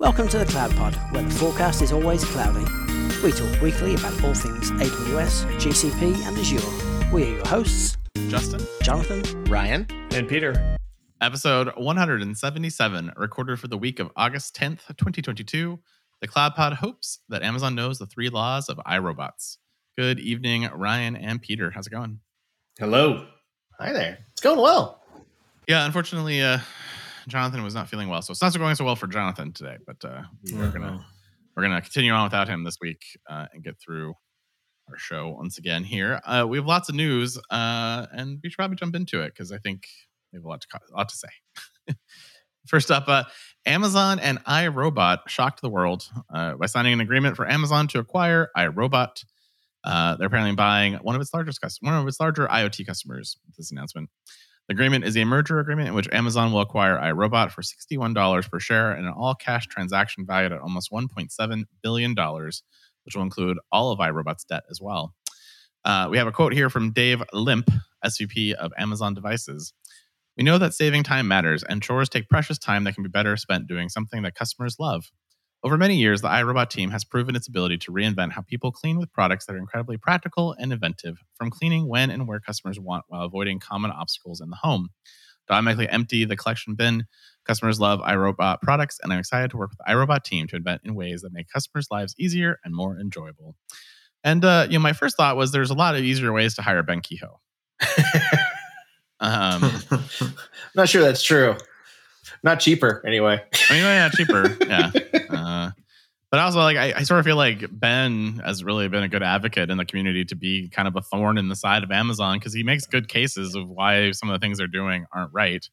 Welcome to the Cloud Pod, where the forecast is always cloudy. We talk weekly about all things AWS, GCP, and Azure. We are your hosts, Justin, Jonathan, Ryan, and Peter. Episode 177, recorded for the week of August 10th, 2022. The Cloud Pod hopes that Amazon knows the 3 laws of iRobots. Good evening, Ryan and Peter. How's it going? Hello. Hi there. It's going well. Yeah, unfortunately, Jonathan was not feeling well, so it's not going so well for Jonathan today. But we're gonna continue on without him this week and get through our show once again here. We have lots of news, and we should probably jump into it because I think we have a lot to say. First up, Amazon and iRobot shocked the world by signing an agreement for Amazon to acquire iRobot. They're apparently buying one of its larger IoT customers with this announcement. The agreement is a merger agreement in which Amazon will acquire iRobot for $61 per share and an all-cash transaction valued at almost $1.7 billion, which will include all of iRobot's debt as well. We have a quote here from Dave Limp, SVP of Amazon Devices. We know that saving time matters, and chores take precious time that can be better spent doing something that customers love. Over many years, the iRobot team has proven its ability to reinvent how people clean with products that are incredibly practical and inventive, from cleaning when and where customers want while avoiding common obstacles in the home. To automatically empty the collection bin, customers love iRobot products, and I'm excited to work with the iRobot team to invent in ways that make customers' lives easier and more enjoyable. And my first thought was there's a lot of easier ways to hire Ben Kehoe. Not sure that's true. Not cheaper, anyway. Yeah, cheaper. Yeah. But also, I sort of feel like Ben has really been a good advocate in the community to be kind of a thorn in the side of Amazon because he makes good cases of why some of the things they're doing aren't right.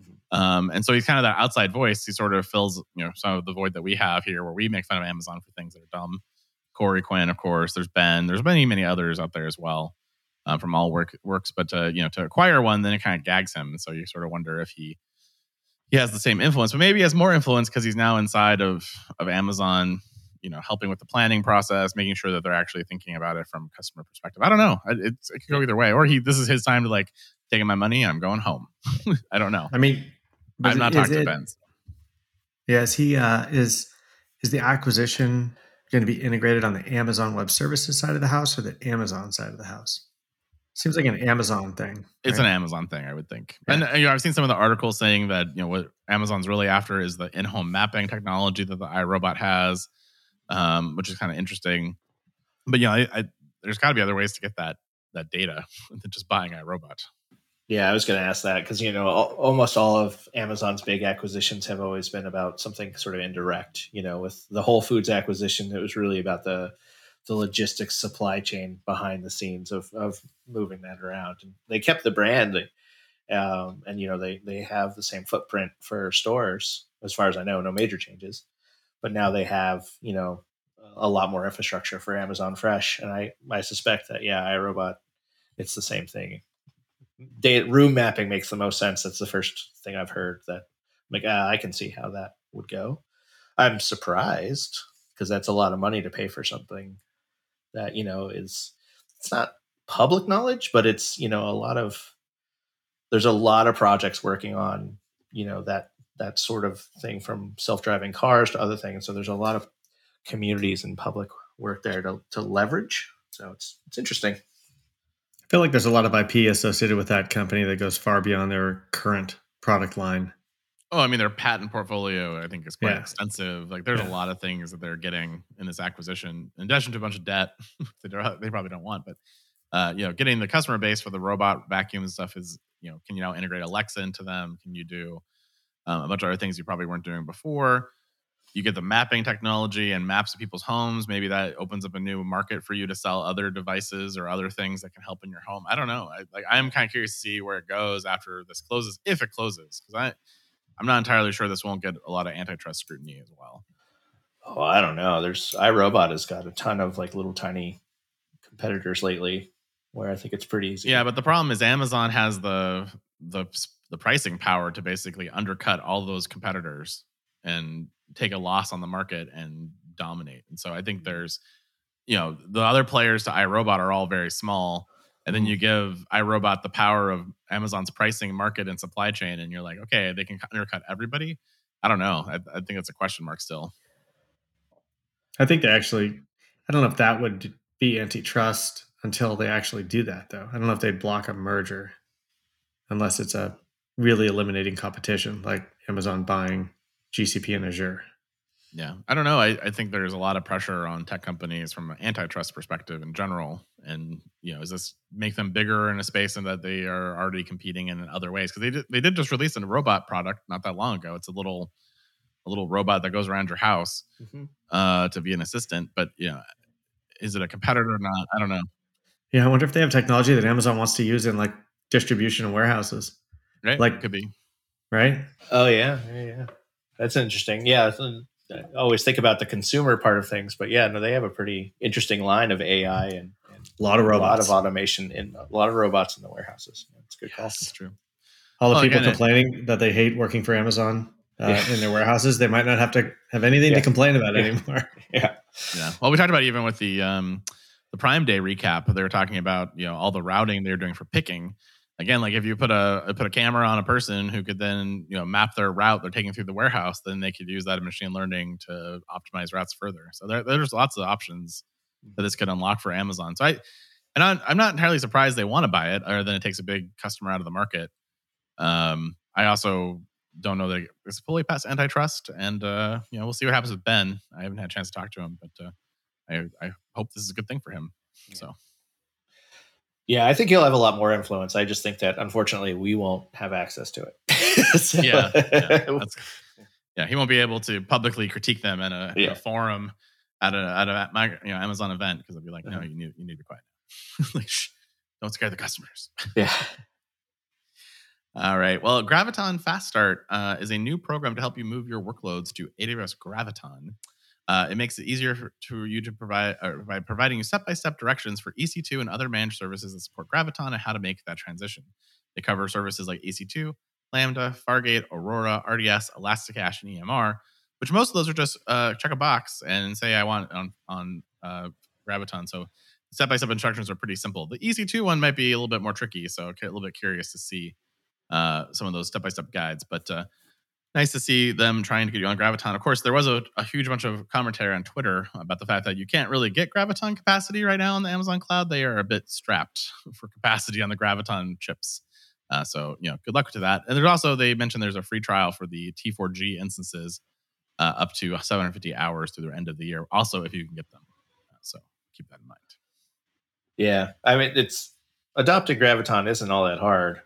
And so he's kind of that outside voice. He sort of fills, some of the void that we have here where we make fun of Amazon for things that are dumb. Corey Quinn, of course. There's Ben. There's many others out there as well from all works. But to acquire one, then it kind of gags him. And so you sort of wonder if he has the same influence, but maybe he has more influence because he's now inside of Amazon, helping with the planning process, making sure that they're actually thinking about it from a customer perspective. I don't know. It could go either way. Or this is his time to taking my money and I'm going home. I don't know. I mean, I've not talked to Ben. Yes, is the acquisition going to be integrated on the Amazon Web Services side of the house or the Amazon side of the house? Seems like an Amazon thing. It's right? an Amazon thing, I would think. Yeah. And I've seen some of the articles saying that what Amazon's really after is the in-home mapping technology that the iRobot has, which is kind of interesting. But there's got to be other ways to get that data than just buying iRobot. Yeah, I was going to ask that because almost all of Amazon's big acquisitions have always been about something sort of indirect. With the Whole Foods acquisition, it was really about the logistics supply chain behind the scenes of moving that around. And they kept the brand, and they have the same footprint for stores as far as I know, no major changes. But now they have a lot more infrastructure for Amazon Fresh, and I suspect that iRobot, it's the same thing. Room mapping makes the most sense. That's the first thing I've heard that I can see how that would go. I'm surprised because that's a lot of money to pay for something that it's not public knowledge, but it's there's a lot of projects working on that sort of thing, from self-driving cars to other things. So there's a lot of communities and public work there to leverage. So it's interesting. I feel like there's a lot of IP associated with that company that goes far beyond their current product line. Oh, I mean, their patent portfolio, I think, is quite extensive. There's a lot of things that they're getting in this acquisition, in addition to a bunch of debt they probably don't want. But, getting the customer base for the robot vacuum and stuff is, can you now integrate Alexa into them? Can you do a bunch of other things you probably weren't doing before? You get the mapping technology and maps of people's homes. Maybe that opens up a new market for you to sell other devices or other things that can help in your home. I don't know. I'm kind of curious to see where it goes after this closes, if it closes, because I'm not entirely sure this won't get a lot of antitrust scrutiny as well. Oh, I don't know. iRobot has got a ton of little tiny competitors lately, where I think it's pretty easy. Yeah, but the problem is Amazon has the pricing power to basically undercut all those competitors and take a loss on the market and dominate. And so I think there's, the other players to iRobot are all very small. And then you give iRobot the power of Amazon's pricing, market, and supply chain, and you're like, okay, they can undercut everybody. I don't know. I think it's a question mark still. I think they actually, I don't know if that would be antitrust until they actually do that, though. I don't know if they'd block a merger unless it's a really eliminating competition, like Amazon buying GCP and Azure. Yeah, I don't know. I think there's a lot of pressure on tech companies from an antitrust perspective in general. And, does this make them bigger in a space and that they are already competing in other ways? Because they did just release a robot product not that long ago. It's a little robot that goes around your house to be an assistant. But, is it a competitor or not? I don't know. Yeah, I wonder if they have technology that Amazon wants to use in like distribution and warehouses. Right? Like, could be. Right? Oh, yeah. That's interesting. Yeah. I always think about the consumer part of things, but yeah, no, they have a pretty interesting line of AI and a lot of robots, a lot of automation, and a lot of robots in the warehouses. It's a good call. That's true. All the people complaining that they hate working for Amazon in their warehouses, they might not have to have anything to complain about anymore. Yeah. Well, we talked about even with the Prime Day recap, they were talking about all the routing they're doing for picking. Again, like if you put a camera on a person who could then map their route they're taking through the warehouse, then they could use that machine learning to optimize routes further. So there's lots of options that this could unlock for Amazon. So I'm not entirely surprised they want to buy it, other than it takes a big customer out of the market. I also don't know that it's fully past antitrust, and we'll see what happens with Ben. I haven't had a chance to talk to him, but I hope this is a good thing for him. So. Yeah, I think he'll have a lot more influence. I just think that, unfortunately, we won't have access to it. So, he won't be able to publicly critique them in a forum at a Amazon event, because they'll be like, no, you need to be quiet now. Like, shh, don't scare the customers. Yeah. All right. Well, Graviton Fast Start is a new program to help you move your workloads to AWS Graviton. It makes it easier for you to provide by providing you step-by-step directions for EC2 and other managed services that support Graviton and how to make that transition. They cover services like EC2, Lambda, Fargate, Aurora, RDS, Elasticache, and EMR, which most of those are just check a box and say I want on Graviton. So step-by-step instructions are pretty simple. The EC2 one might be a little bit more tricky, so a little bit curious to see some of those step-by-step guides, but nice to see them trying to get you on Graviton. Of course, there was a huge bunch of commentary on Twitter about the fact that you can't really get Graviton capacity right now on the Amazon cloud. They are a bit strapped for capacity on the Graviton chips. So, good luck to that. And there's also, they mentioned there's a free trial for the T4G instances up to 750 hours through the end of the year. Also, if you can get them. So keep that in mind. Yeah. I mean, adopting Graviton isn't all that hard.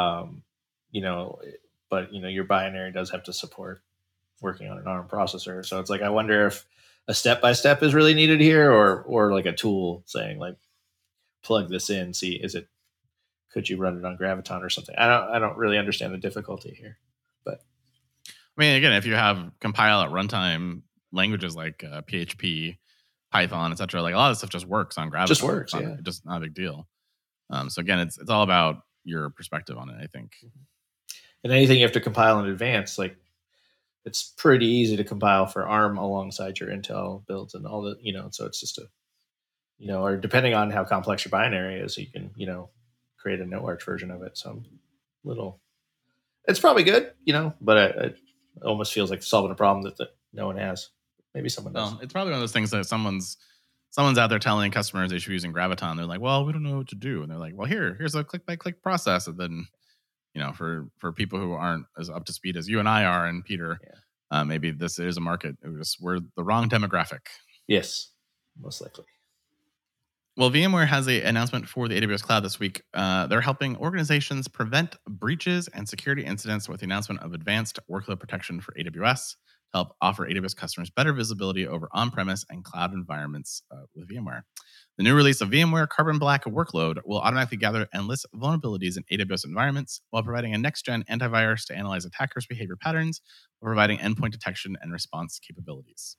But your binary does have to support working on an ARM processor. So it's like, I wonder if a step-by-step is really needed here, or like a tool saying like, plug this in, see, could you run it on Graviton or something? I don't really understand the difficulty here, but I mean, again, if you have compile at runtime languages like PHP, Python, etc., like a lot of stuff just works on Graviton. Just works, it's just not a big deal. So again, it's all about your perspective on it, I think. And anything you have to compile in advance, like it's pretty easy to compile for ARM alongside your Intel builds and all the, so it's just or depending on how complex your binary is, you can, create a no-arch version of it. So it's probably good, but it almost feels like solving a problem that no one has. Maybe someone does. Well, it's probably one of those things that someone's out there telling customers they should be using Graviton. They're like, well, we don't know what to do. And they're like, well, here's a click-by-click process. And then, for people who aren't as up to speed as you and I are, and Peter, maybe this is a market. We're the wrong demographic. Yes, most likely. Well, VMware has an announcement for the AWS Cloud this week. They're helping organizations prevent breaches and security incidents with the announcement of advanced workload protection for AWS to help offer AWS customers better visibility over on-premise and cloud environments with VMware. The new release of VMware Carbon Black Workload will automatically gather and list vulnerabilities in AWS environments while providing a next-gen antivirus to analyze attackers' behavior patterns while providing endpoint detection and response capabilities.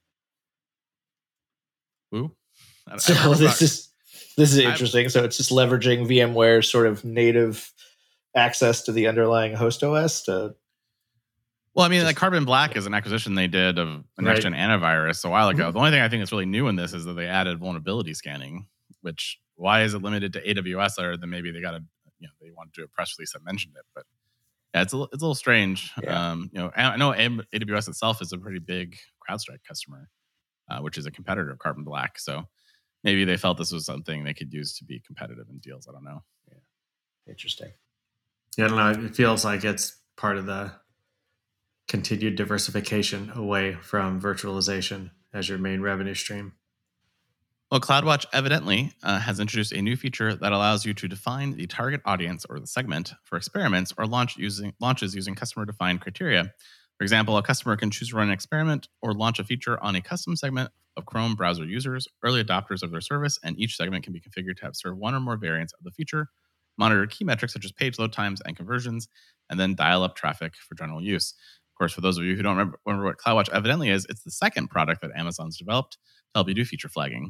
Ooh. This is interesting. So it's just leveraging VMware's sort of native access to the underlying host OS to. Well, I mean, like Carbon Black is an acquisition they did of a next-gen antivirus a while ago. The only thing I think that's really new in this is that they added vulnerability scanning, which, why is it limited to AWS, other than maybe they got they want to do a press release that mentioned it. But Yeah, it's a little strange. Yeah. I know AWS itself is a pretty big CrowdStrike customer, which is a competitor of Carbon Black. So maybe they felt this was something they could use to be competitive in deals. I don't know. Yeah. Interesting. Yeah, I don't know. It feels like it's part of the continued diversification away from virtualization as your main revenue stream. Well, CloudWatch evidently has introduced a new feature that allows you to define the target audience or the segment for experiments or launches using customer-defined criteria. For example, a customer can choose to run an experiment or launch a feature on a custom segment of Chrome browser users, early adopters of their service, and each segment can be configured to have served one or more variants of the feature, monitor key metrics such as page load times and conversions, and then dial up traffic for general use. Of course, for those of you who don't remember what CloudWatch evidently is, it's the second product that Amazon's developed to help you do feature flagging.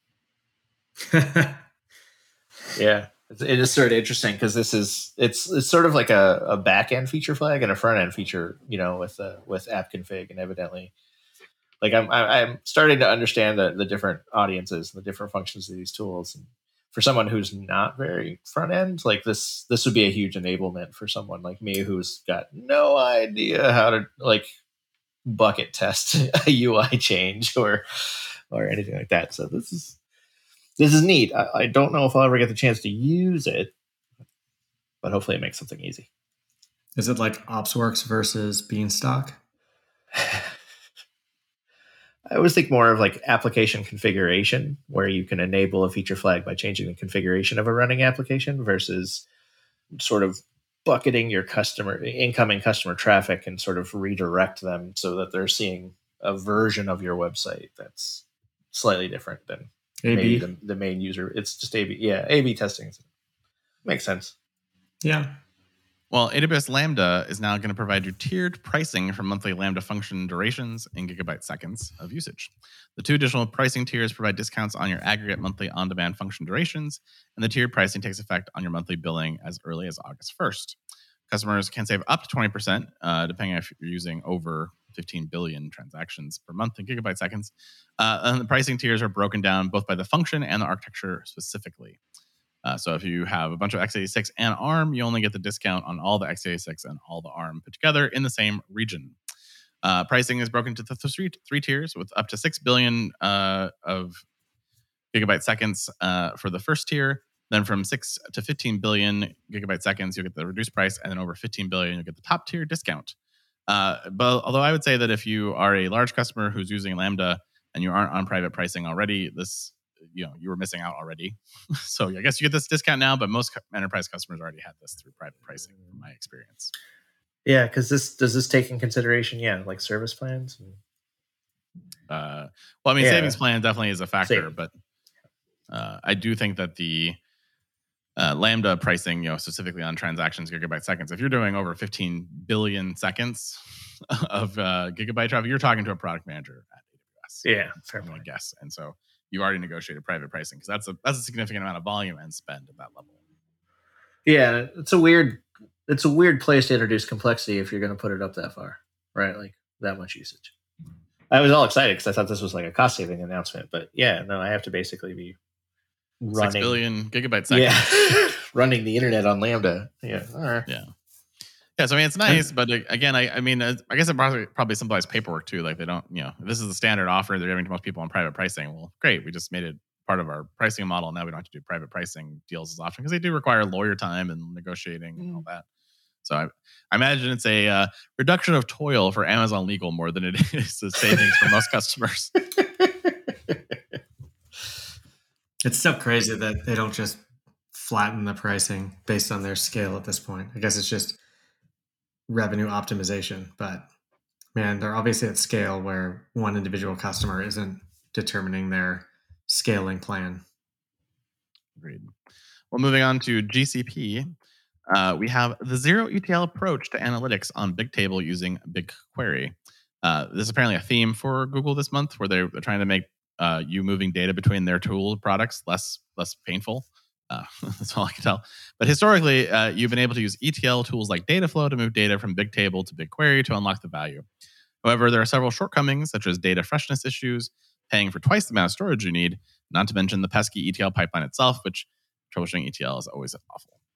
Yeah, it is sort of interesting because it's sort of like a back end feature flag and a front end feature, with app config, and evidently, like I'm starting to understand the different audiences and the different functions of these tools. And for someone who's not very front end, like this would be a huge enablement for someone like me who's got no idea how to like bucket test a UI change or anything like that. So this is neat. I don't know if I'll ever get the chance to use it, but hopefully it makes something easy. Is it like OpsWorks versus Beanstalk? I always think more of like application configuration, where you can enable a feature flag by changing the configuration of a running application versus sort of bucketing your incoming customer traffic and sort of redirect them so that they're seeing a version of your website that's slightly different than A/B. maybe the main user. It's just A/B. Yeah, A/B testing makes sense. Yeah. Well, AWS Lambda is now going to provide you tiered pricing for monthly Lambda function durations in gigabyte seconds of usage. The two additional pricing tiers provide discounts on your aggregate monthly on-demand function durations, and the tiered pricing takes effect on your monthly billing as early as August 1st. Customers can save up to 20%, depending if you're using over 15 billion transactions per month in gigabyte seconds. And the pricing tiers are broken down both by the function and the architecture specifically. So if you have a bunch of x86 and ARM, you only get the discount on all the x86 and all the ARM put together in the same region. Pricing is broken into three tiers with up to 6 billion of gigabyte seconds for the first tier. Then from 6 to 15 billion gigabyte seconds, you'll get the reduced price. And then over 15 billion, you'll get the top tier discount. But although I would say that if you are a large customer who's using Lambda and you aren't on private pricing already, you were missing out already. So I guess you get this discount now, but most enterprise customers already had this through private pricing, from my experience. Yeah, because does this take in consideration, like service plans? Savings plan definitely is a factor, but I do think that the Lambda pricing, specifically on transactions, gigabyte seconds, if you're doing over 15 billion seconds of gigabyte traffic, you're talking to a product manager at AWS. Yeah, fair point. I guess. And so you already negotiated private pricing because that's a significant amount of volume and spend at that level. Yeah, it's a weird place to introduce complexity if you're going to put it up that far, right? Like that much usage. I was all excited because I thought this was like a cost saving announcement, but I have to basically be running 6 billion gigabyte seconds. Yeah, running the internet on Lambda. Yeah, all right. Yeah, so it's nice, but again, I guess it probably simplifies paperwork too. Like they don't, if this is the standard offer they're giving to most people on private pricing. Well, great, we just made it part of our pricing model. Now we don't have to do private pricing deals as often because they do require lawyer time and negotiating and all that. So I imagine it's a reduction of toil for Amazon Legal more than it is a savings for most customers. It's so crazy that they don't just flatten the pricing based on their scale at this point. I guess it's just revenue optimization, but man, they're obviously at scale where one individual customer isn't determining their scaling plan. Agreed. Well, moving on to GCP, we have the zero ETL approach to analytics on Bigtable using BigQuery. This is apparently a theme for Google this month, where they're trying to make you moving data between their tool products less painful. That's all I can tell. But historically, you've been able to use ETL tools like Dataflow to move data from Bigtable to BigQuery to unlock the value. However, there are several shortcomings, such as data freshness issues, paying for twice the amount of storage you need, not to mention the pesky ETL pipeline itself, which troubleshooting ETL is always awful.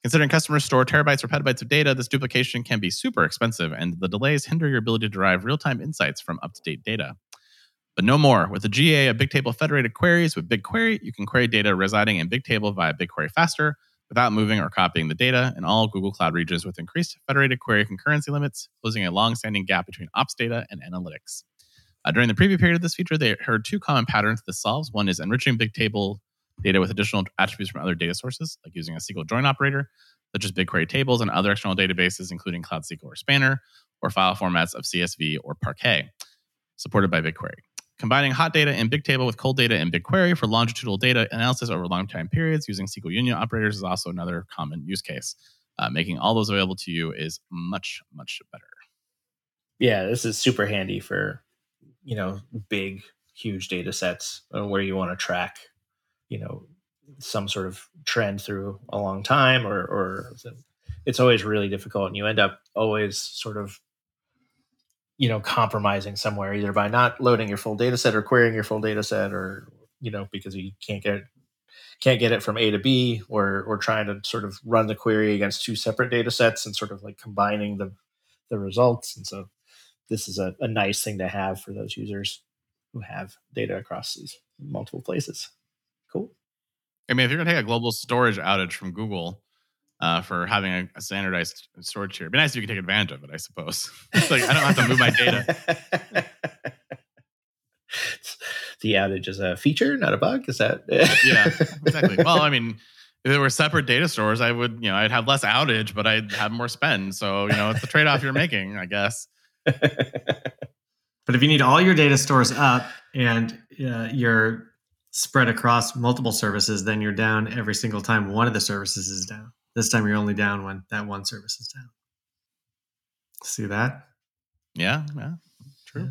Considering customers store terabytes or petabytes of data, this duplication can be super expensive, and the delays hinder your ability to derive real-time insights from up-to-date data. But no more. With the GA of Bigtable federated queries with BigQuery, you can query data residing in Bigtable via BigQuery faster without moving or copying the data in all Google Cloud regions with increased federated query concurrency limits, closing a long-standing gap between ops data and analytics. During the preview period of this feature, they heard two common patterns this solves. One is enriching Bigtable data with additional attributes from other data sources, like using a SQL join operator, such as BigQuery tables and other external databases, including Cloud SQL or Spanner, or file formats of CSV or Parquet, supported by BigQuery. Combining hot data in Bigtable with cold data in BigQuery for longitudinal data analysis over long time periods using SQL union operators is also another common use case. Making all those available to you is much, much better. Yeah, this is super handy for, big, huge data sets where you want to track, some sort of trend through a long time, or it's always really difficult, and you end up always sort of compromising somewhere, either by not loading your full data set or querying your full data set, or because you can't get it from A to B, or trying to sort of run the query against two separate data sets and sort of like combining the results. And so this is a nice thing to have for those users who have data across these multiple places. Cool. I mean, if you're going to take a global storage outage from Google for having a standardized storage here, it'd be nice if you could take advantage of it, I suppose. It's like, I don't have to move my data. The outage is a feature, not a bug. Is that? Yeah, exactly. Well, I mean, if there were separate data stores, I would, I'd have less outage, but I'd have more spend. So, it's the trade-off you're making, I guess. But if you need all your data stores up and you're spread across multiple services, then you're down every single time one of the services is down. This time you're only down when that one service is down. See that? Yeah. True.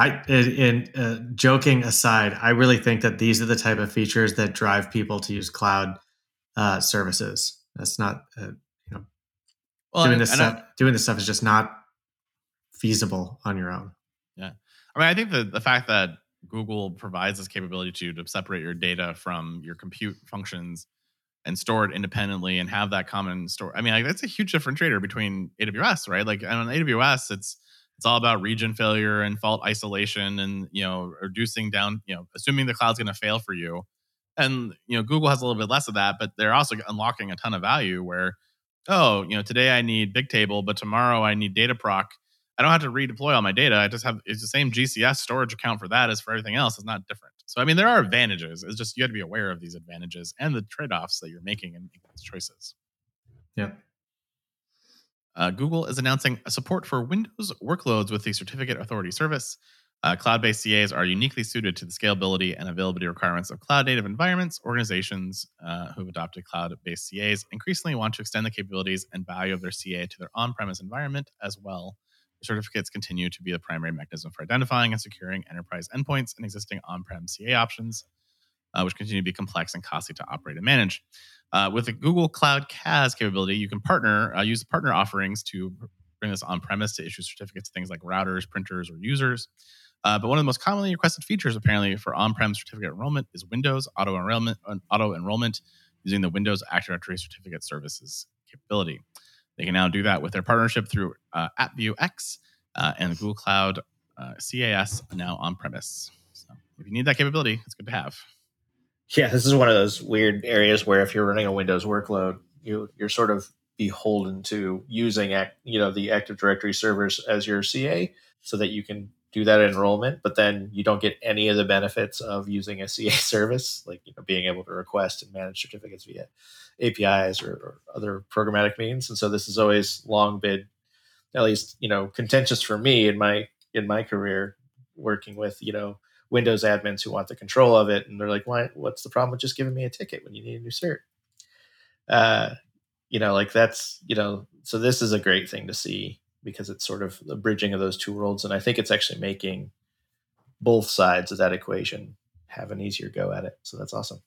Joking aside, I really think that these are the type of features that drive people to use cloud services. That's not, doing this stuff is just not feasible on your own. Yeah. I mean, I think the fact that Google provides this capability to separate your data from your compute functions and store it independently and have that common store. I mean, like, that's a huge differentiator between AWS, right? Like on AWS, it's all about region failure and fault isolation and, reducing down, assuming the cloud's going to fail for you. And, Google has a little bit less of that, but they're also unlocking a ton of value where, today I need Bigtable, but tomorrow I need Dataproc. I don't have to redeploy all my data. It's the same GCS storage account for that as for everything else. It's not different. So, I mean, there are advantages. It's just you have to be aware of these advantages and the trade-offs that you're making in making these choices. Yeah. Google is announcing a support for Windows workloads with the Certificate Authority Service. Cloud-based CAs are uniquely suited to the scalability and availability requirements of cloud-native environments. Organizations who've adopted cloud-based CAs increasingly want to extend the capabilities and value of their CA to their on-premise environment as well. Certificates continue to be the primary mechanism for identifying and securing enterprise endpoints and existing on-prem CA options, which continue to be complex and costly to operate and manage. With the Google Cloud CAS capability, you can use partner offerings to bring this on-premise to issue certificates to things like routers, printers, or users. But one of the most commonly requested features, apparently, for on-prem certificate enrollment is Windows auto enrollment using the Windows Active Directory Certificate Services capability. They can now do that with their partnership through AppViewX and the Google Cloud CAS now on-premise. So if you need that capability, it's good to have. Yeah, this is one of those weird areas where if you're running a Windows workload, you're sort of beholden to using the Active Directory servers as your CA so that you can do that enrollment, but then you don't get any of the benefits of using a CA service, like being able to request and manage certificates via APIs or other programmatic means. And so this has always long been, at least contentious for me in my career, working with Windows admins who want the control of it, and they're like, "Why? What's the problem with just giving me a ticket when you need a new cert?" So this is a great thing to see because it's sort of the bridging of those two worlds, and I think it's actually making both sides of that equation have an easier go at it. So that's awesome.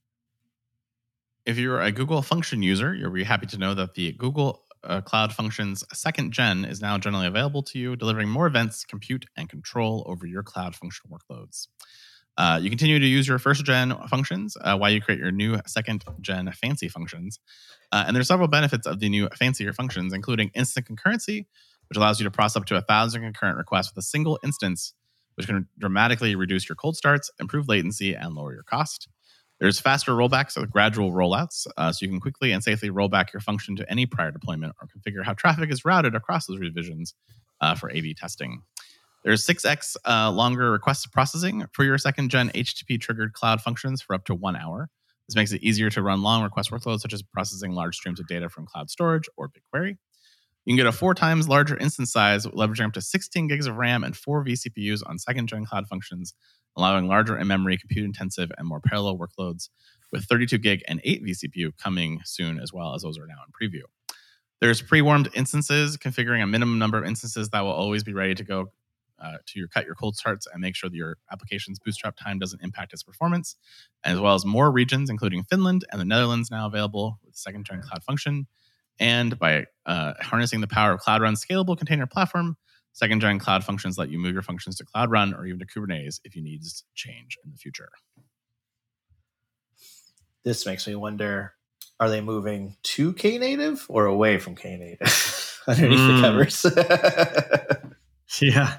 If you're a Google Function user, you'll be happy to know that the Google Cloud Functions 2nd Gen is now generally available to you, delivering more events, compute, and control over your Cloud Function workloads. You continue to use your first gen functions while you create your new second gen fancy functions. And there's several benefits of the new fancier functions, including instant concurrency, which allows you to process up to 1,000 concurrent requests with a single instance, which can dramatically reduce your cold starts, improve latency, and lower your cost. There's faster rollbacks with gradual rollouts, so you can quickly and safely roll back your function to any prior deployment or configure how traffic is routed across those revisions for A/B testing. There's 6x longer request processing for your second-gen HTTP triggered cloud functions for up to 1 hour. This makes it easier to run long request workloads, such as processing large streams of data from cloud storage or BigQuery. You can get a 4 times larger instance size, leveraging up to 16 gigs of RAM and 4 vCPUs on second-gen cloud functions, allowing larger in-memory, compute-intensive, and more parallel workloads, with 32 gig and 8 vCPU coming soon, as well as those are now in preview. There's pre-warmed instances, configuring a minimum number of instances that will always be ready to go to cut your cold starts and make sure that your application's bootstrap time doesn't impact its performance, as well as more regions, including Finland and the Netherlands, now available with second-gen cloud function. And by harnessing the power of Cloud Run's scalable container platform, second-gen cloud functions let you move your functions to Cloud Run or even to Kubernetes if you need change in the future. This makes me wonder, are they moving to Knative or away from Knative underneath the covers? Yeah.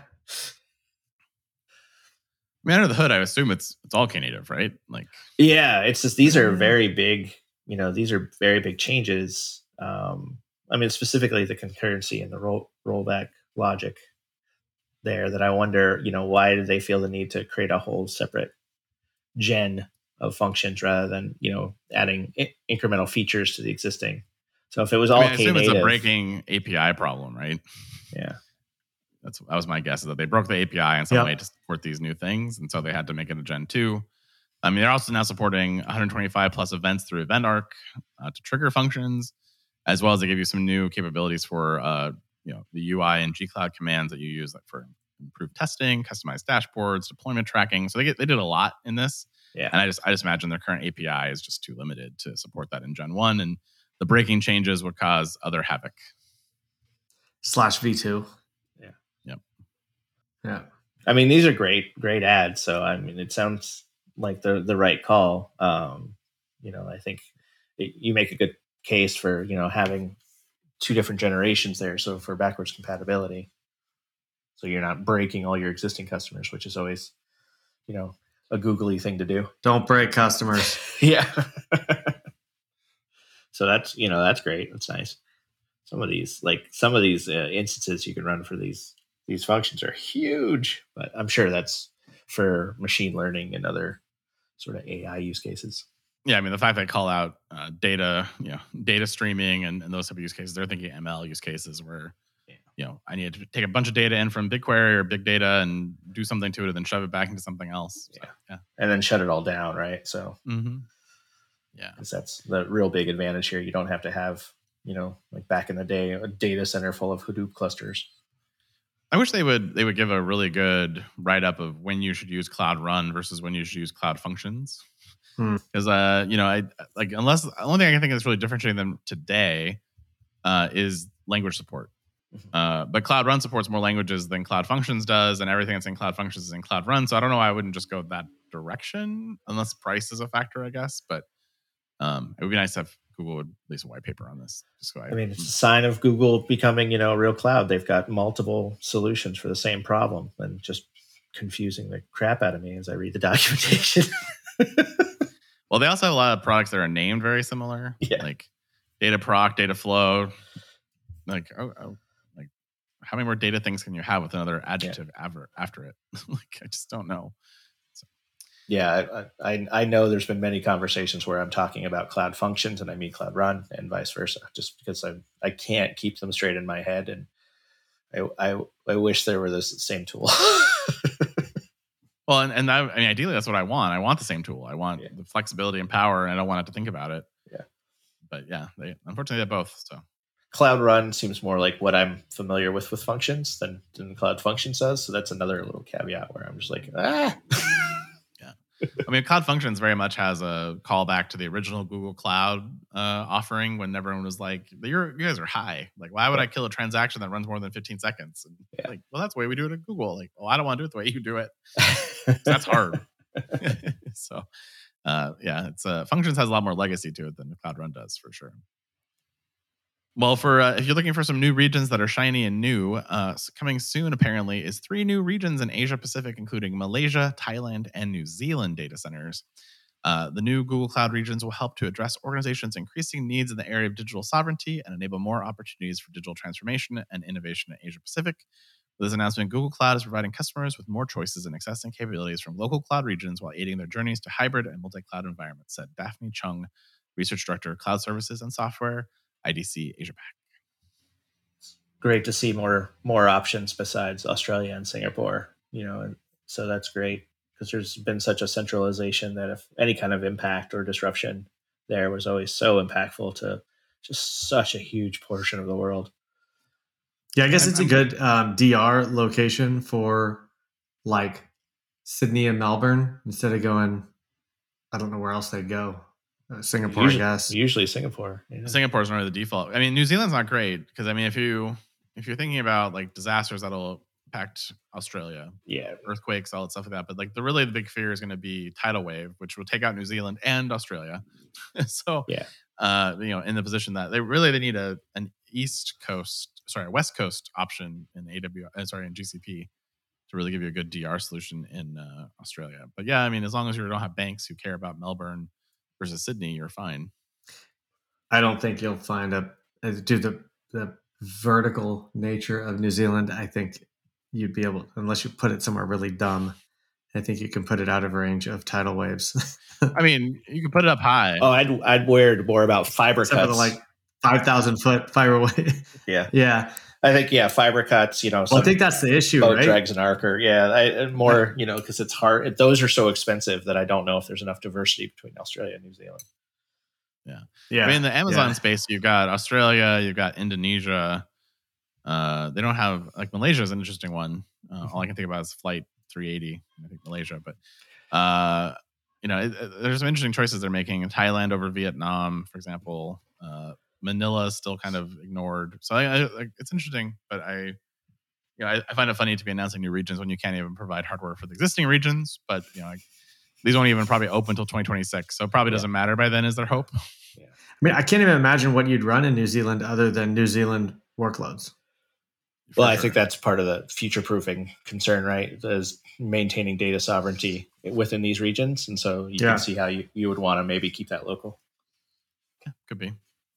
I mean, under the hood, I assume it's all Knative, right? Like, yeah, it's just these are very big. These are very big changes. I mean, specifically the concurrency and the rollback logic there. That I wonder, why did they feel the need to create a whole separate gen of functions rather than adding incremental features to the existing. So if it was all I assume it's a breaking API problem, right? Yeah. That was my guess, is that they broke the API in some way to support these new things, and so they had to make it a Gen 2. I mean, they're also now supporting 125 plus events through EventArc to trigger functions, as well as they give you some new capabilities for the UI and G-Cloud commands that you use for improved testing, customized dashboards, deployment tracking. So they did a lot in this. Yeah. And I just imagine their current API is just too limited to support that in Gen 1, and the breaking changes would cause other havoc. /v2. Yeah. Yep. Yeah. I mean, these are great ads. So, I mean, it sounds like the right call. I think you make a good case for, having 2 different generations there. So for backwards compatibility, so you're not breaking all your existing customers, which is always, a googly thing to do. Don't break customers. Yeah. So that's great. That's nice. Some of these instances you can run for these functions are huge, but I'm sure that's for machine learning and other sort of AI use cases. Yeah, I mean, the fact they call out data streaming and those type of use cases, they're thinking ML use cases where, I need to take a bunch of data in from BigQuery or Big Data and do something to it and then shove it back into something else. So, yeah. And then shut it all down, right? So, yeah, because that's the real big advantage here. You don't have to have, like back in the day, a data center full of Hadoop clusters. I wish they would give a really good write-up of when you should use Cloud Run versus when you should use Cloud Functions. Because the only thing I can think is really differentiating them today is language support. But Cloud Run supports more languages than Cloud Functions does, and everything that's in Cloud Functions is in Cloud Run. So I don't know why I wouldn't just go that direction, unless price is a factor, I guess. But it would be nice to have Google would release a white paper on this. It's a sign of Google becoming, real cloud. They've got multiple solutions for the same problem, and just confusing the crap out of me as I read the documentation. Well, they also have a lot of products that are named very similar, like Dataproc, Dataflow. Like, like how many more data things can you have with another adjective after it? Like, I just don't know. So. Yeah, I know there's been many conversations where I'm talking about Cloud Functions and I mean Cloud Run and vice versa, just because I can't keep them straight in my head, and I wish there were this same tool. Well, and I mean, ideally, that's what I want. I want the same tool. I want the flexibility and power, and I don't want to have to think about it. Yeah. But yeah, unfortunately, they're both. So Cloud Run seems more like what I'm familiar with functions than Cloud Functions does. So that's another little caveat where I'm just like, Yeah. I mean, Cloud Functions very much has a callback to the original Google Cloud offering when everyone was like, you guys are high. Like, why would I kill a transaction that runs more than 15 seconds? And like, well, that's the way we do it at Google. Like, well, I don't want to do it the way you do it. That's hard. So, yeah, it's Functions has a lot more legacy to it than the Cloud Run does, for sure. Well, for if you're looking for some new regions that are shiny and new, coming soon apparently is 3 new regions in Asia Pacific, including Malaysia, Thailand, and New Zealand data centers. The new Google Cloud regions will help to address organizations' increasing needs in the area of digital sovereignty and enable more opportunities for digital transformation and innovation in Asia Pacific. With this announcement, Google Cloud is providing customers with more choices and access and capabilities from local cloud regions while aiding their journeys to hybrid and multi-cloud environments, said Daphne Chung, Research Director, Cloud Services and Software, IDC Asia Pac. Great to see more options besides Australia and Singapore, and so that's great because there's been such a centralization that if any kind of impact or disruption there was always so impactful to just such a huge portion of the world. Yeah, I guess it's a good DR location for like Sydney and Melbourne instead of going, I don't know where else they'd go. Singapore, usually, I guess. Usually Singapore. Yeah. Singapore is really the default. I mean, New Zealand's not great because if you're thinking about like disasters that'll impact Australia, earthquakes, all that stuff like that, but like the big fear is going to be tidal wave, which will take out New Zealand and Australia. So in the position that they need an West Coast option in in GCP to really give you a good DR solution in Australia. But yeah, as long as you don't have banks who care about Melbourne versus Sydney, you're fine. I don't think you'll find due to the vertical nature of New Zealand, I think you'd be able, unless you put it somewhere really dumb, I think you can put it out of range of tidal waves. You can put it up high. Oh, I'd worry more about fiber cuts. For like 5,000 foot fiber wave. Yeah. I think, fiber cuts, I think that's the issue, boat right? drags and Archer. Because it's hard. Those are so expensive that I don't know if there's enough diversity between Australia and New Zealand. Yeah. In the Amazon space, you've got Australia, you've got Indonesia. They don't have, like, Malaysia is an interesting one. All I can think about is Flight 380, I think Malaysia. But, there's some interesting choices they're making. Thailand over Vietnam, for example. Manila is still kind of ignored. So it's interesting, but I find it funny to be announcing new regions when you can't even provide hardware for the existing regions. But these won't even probably open until 2026, so it probably doesn't matter by then. Is their hope? Yeah. I can't even imagine what you'd run in New Zealand other than New Zealand workloads. Well, I think that's part of the future-proofing concern, right? Is maintaining data sovereignty within these regions, and so you can see how you would want to maybe keep that local. Yeah, could be.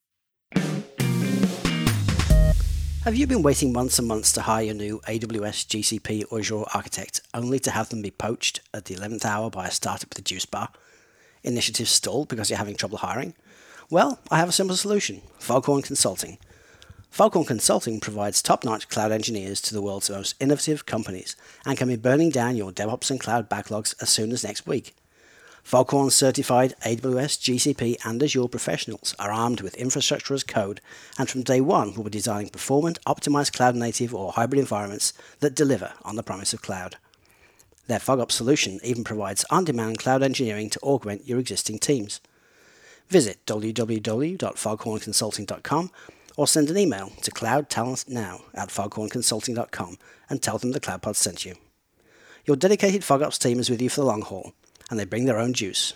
Have you been waiting months and months to hire your new AWS, GCP, or Azure architect, only to have them be poached at the 11th hour by a startup with a juice bar? Initiatives stalled because you're having trouble hiring? Well, I have a simple solution: Foghorn Consulting. Foghorn Consulting provides top-notch cloud engineers to the world's most innovative companies and can be burning down your DevOps and cloud backlogs as soon as next week. Foghorn certified AWS, GCP, and Azure professionals are armed with infrastructure as code, and from day one will be designing performant, optimized cloud-native or hybrid environments that deliver on the promise of cloud. Their FogOps solution even provides on-demand cloud engineering to augment your existing teams. Visit www.foghornconsulting.com or send an email to cloudtalentnow@foghornconsulting.com and tell them the CloudPod sent you. Your dedicated FogOps team is with you for the long haul, and they bring their own juice.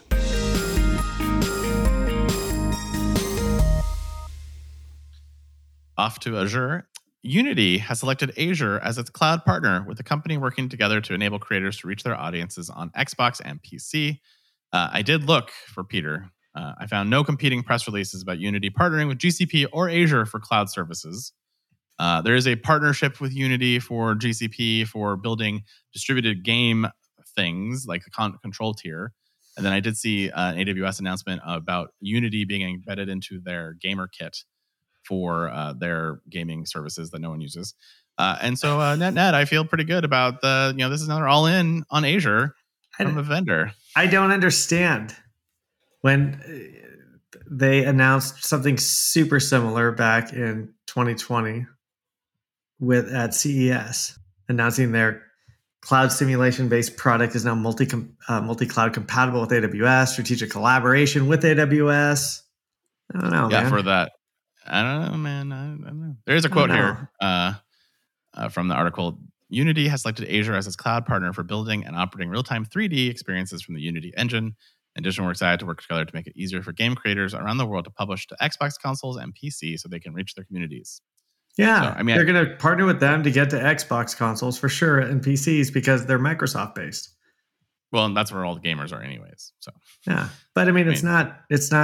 Off to Azure. Unity has selected Azure as its cloud partner, with the company working together to enable creators to reach their audiences on Xbox and PC. I did look for Peter. I found no competing press releases about Unity partnering with GCP or Azure for cloud services. There is a partnership with Unity for GCP for building distributed game things like the control tier. And then I did see an AWS announcement about Unity being embedded into their gamer kit for their gaming services that no one uses. And so net, I feel pretty good about this is another all-in on Azure from a vendor. I don't understand. When they announced something super similar back in 2020 at CES, announcing their cloud simulation-based product is now multi-cloud compatible with AWS, strategic collaboration with AWS. I don't know, man. For that. I don't know, man. I don't know. There's a quote here from the article. Unity has selected Azure as its cloud partner for building and operating real-time 3D experiences from the Unity engine. In addition, we're excited to work together to make it easier for game creators around the world to publish to Xbox consoles and PC so they can reach their communities. Yeah, So, they're going to partner with them to get to Xbox consoles for sure and PCs because they're Microsoft based. Well, and that's where all the gamers are anyways. So yeah, but I mean, it's not